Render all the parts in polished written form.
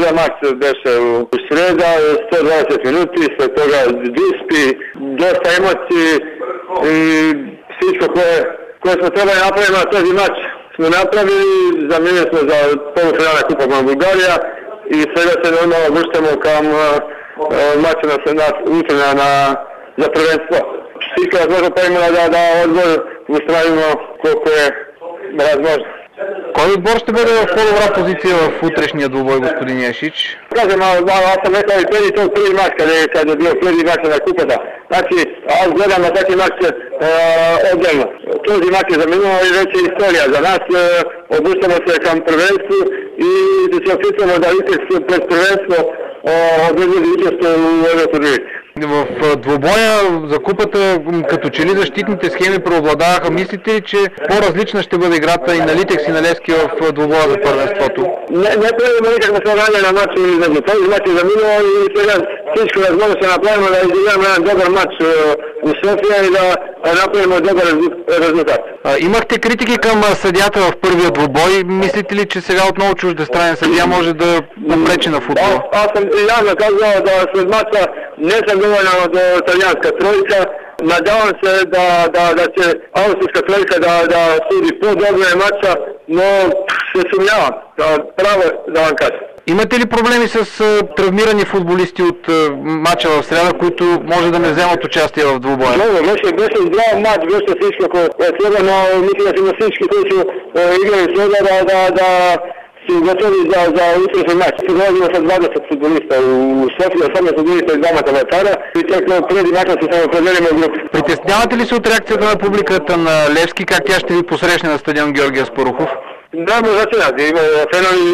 Pървия мач беше в среда, 120 минути, след това диспи, доста емоции и всичко, което сме трябвали да направим на този мач, сме направили, заменили сме за полуфинална купа на България и сега се нормално връщаме към матча на утрена за прvenstvo. Всичко възможно правим да отбор устроим колко е възможно. Кой отбор ще бъде в по-добра позиция в утрешния двубой, господин Яшич? Кажем, аз съм rekao и преди мач, kada je bio преди мач на купата. Значи, аз гледам на taki мач отделно. Този мач е за минало и вече история. За нас обръщаме се към прvenstvo и да се опитваме да Литекс през прvenstvo отбеди лидерство в Евротурнир. В двубоя за купата, като че ли защитните схеми преобладаваха, мислите ли, че по-различна ще бъде играта и на Литекс и на Левски в двубоя за първенството? Не правим никакво сравнение на матч между този мач и за минало и сега всичко възможно ще направим да изиграем един добър матч в София и да направим добър резултат. Имахте критики към съдията в първия двубой. Мислите ли, че сега отново чуждестранен съдия може да попречи на футбола? Аз съм явно казал да след матча не съм доволен от италианска тройка. Надявам се да će austrijska trojka da sudi по-добре матча, но се съмнявам. Право да вам кажа. Имате ли проблеми с травмирани футболисти от матча в среда, които може да не вземат участие в двубоя? Беше здрав матч, беше всичко следа, но мисля, че на всички, които играли следа да си готови за утрешен матч. Сигурно са 20 футболиста у София, само футболиста и двамата вратаря и тъй преди матча си се определиме групи. Притеснявате ли се от реакцията на публиката на Левски, как тя ще ви посрещне на стадион Георгия Спарухов? Да, значи, има фенове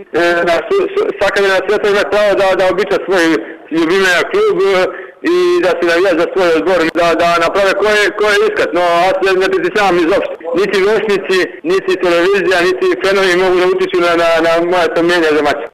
всякъде на света имат право да обичат свой любимия клуб и да си навият за своя отбор, да направят кой искат, но аз не притеснявам изобщо. Нити вестници, нити телевизия, нити фенови могат да утичат на моето мнение за матч.